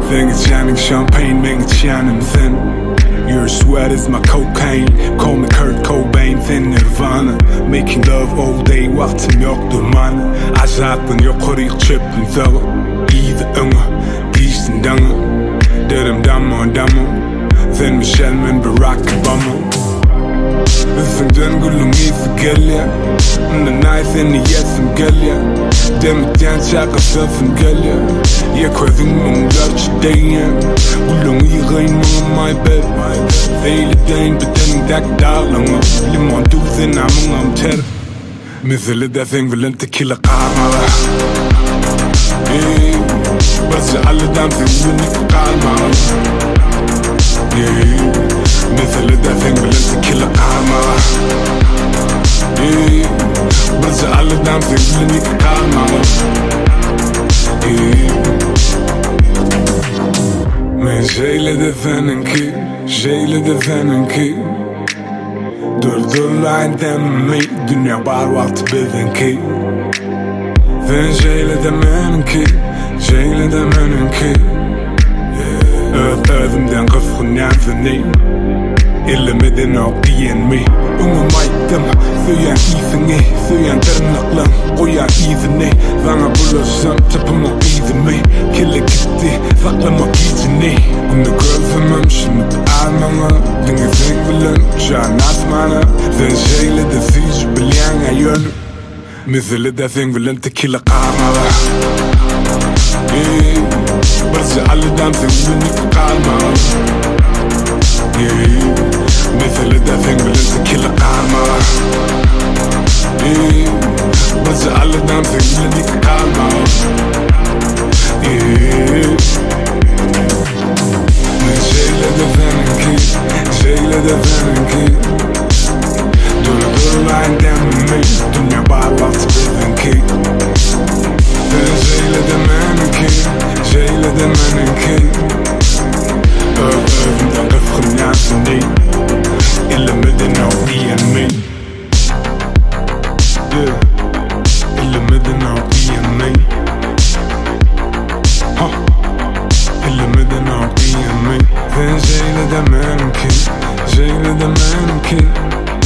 Think it's shining champagne, make it shining thin. Your sweat is my cocaine. Call me Kurt Cobain, thin Nirvana. Making love all day, vaktim yoktur mana. Azatın yok oraya çöpün zağı. İyi de ınga, değiştin danga. Derim damma. Then Michelle men Barack Obama. Üstünden gülüm iyisi gel ya. The nice and the yesim gel ya. Demekten şakasısın gel ya. Ya koydun mumlar çideyen. Gülüm iyi gayın mama my bed. Theyli deyin bedenin dak dağlama. Limon duzin amın amter. Mesela defen vilen tequila karmala. Bazı alıdan filmini karmala. مثل دافن بلنت كل قامة برجع على دام في بلني قامة من جاي لدفننكي جاي لدفننكي دور لعين دمي دنيا بار وقت بذنكي فين جاي لدمنكي جاي لدمنكي Ödümden kıfkınan feney İllemeden okdiyen mi Ummaydım Söyen iyisini Söyen tırnaklan Koyan iyisini Bana bulasam Tapıma iyisini Kille gitti Saklama iyisini Bunu görsemem Şimdi almama Denge sen bilen Şan asmana Sen şeyle de siz Bilyen ayönü Mesela de sen bilen Tequila karmala برجع على دام تنزلني في قارمة مثل دافن بلنت كل قارمة برجع على دام تنزلني في قارمة من شي لدفنكي شي لدفنكي دور لعين دمي دنيا بعد وقت بذنكي شي لدمانكي جاي لدمانكي أفضل أفخم نعسني إلا مدنا وقيا مي إلا مدنا وقيا مي إلا مدنا وقيا مي جاي لدمانكي جاي لدمانكي